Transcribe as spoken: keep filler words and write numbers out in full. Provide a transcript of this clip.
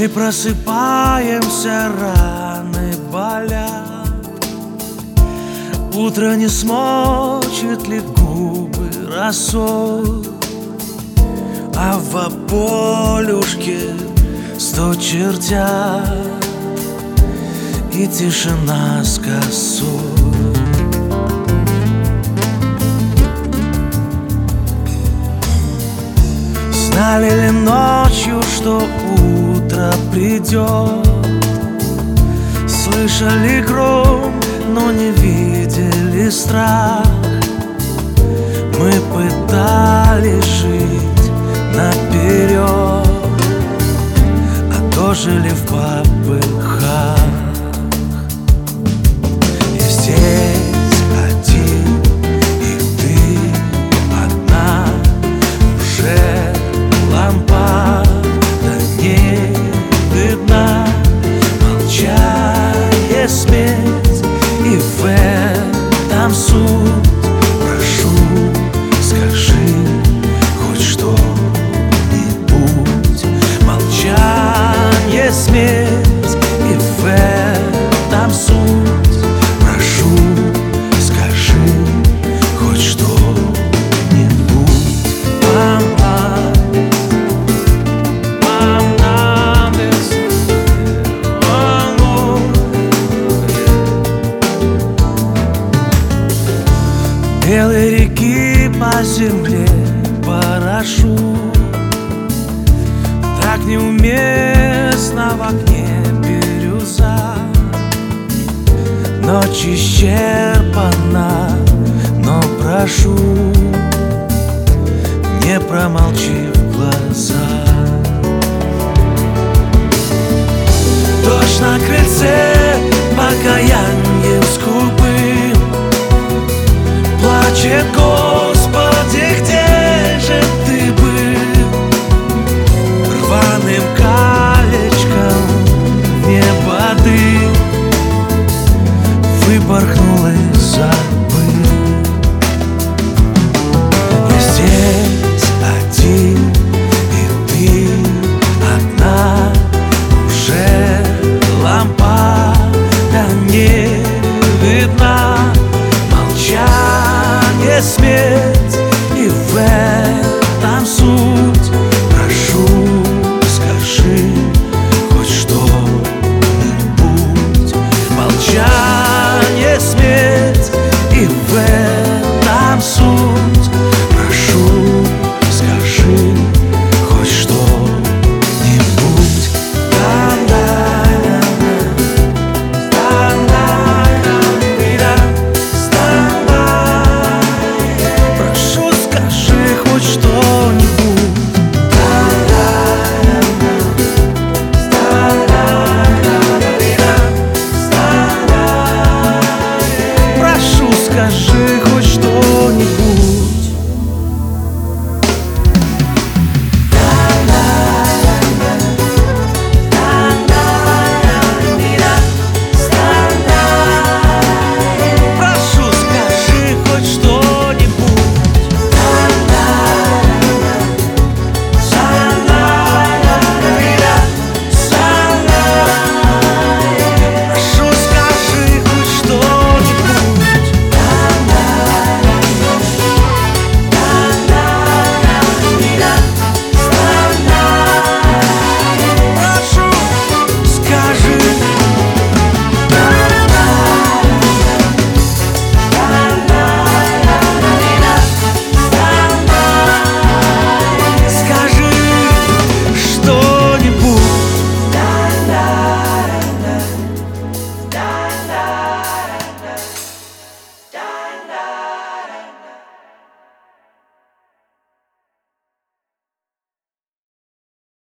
Мы просыпаемся, раны болят, утро не смочит ли губы росой, а в полюшке сто чертят и тишина с косой. Знали ли ночью, что утро придет? Слышали гром, но не видели страх. Мы пытались жить наперед, а дожили в попыхах. И здесь один, и ты одна, уже лампада не видна. Молчание смерть, и в этом суть. Прошу, скажи хоть что-нибудь. Молчание смерть, и в этом суть. Прошу, скажи хоть что-нибудь. Мама, мама, без белой реки по земле парашют. Так неуместно в окне бирюза. Ночь исчерпана, но прошу, не промолчи в глаза. Дождь на крыльце покаянием скупым плачет: Господи, где же ты был? Рваным колечком в небо дым выпорхнул